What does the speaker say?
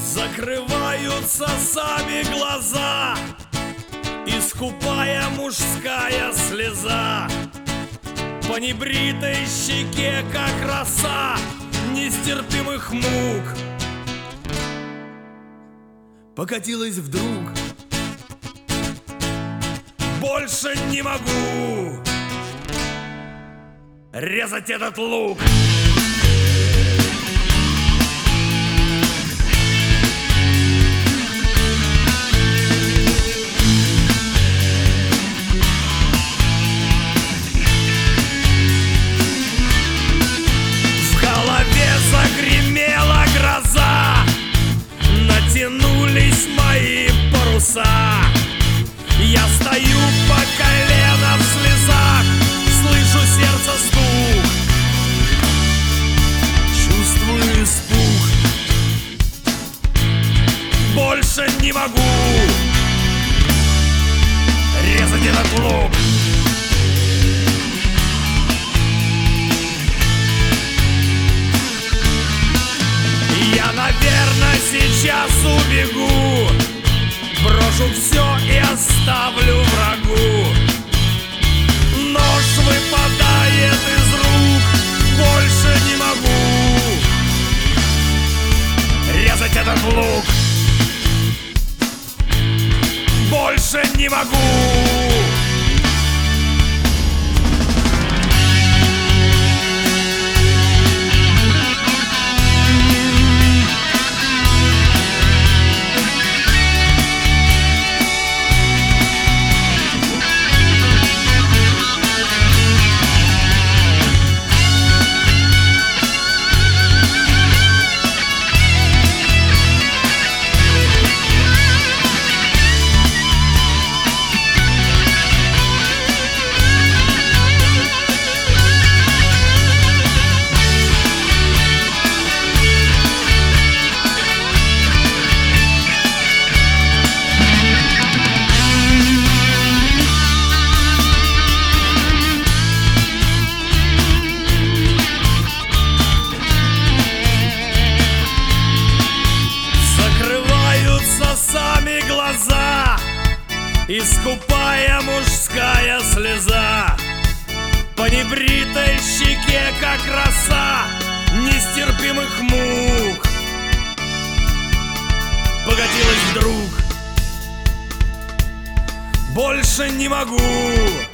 Закрываются сами глаза, и скупая мужская слеза по небритой щеке, как роса нестерпимых мук, покатилась вдруг. Больше не могу резать этот лук. Загремела гроза, натянулись мои паруса. Я стою по колено в слезах, слышу сердце стук, чувствую испуг. Больше не могу резать этот лук. Я, наверное, сейчас убегу, брошу все и оставлю врагу. Нож выпадает из рук, больше не могу резать этот лук. Больше не могу. Сами глаза, и скупая мужская слеза по небритой щеке, как роса нестерпимых мук, покатилась вдруг. Больше не могу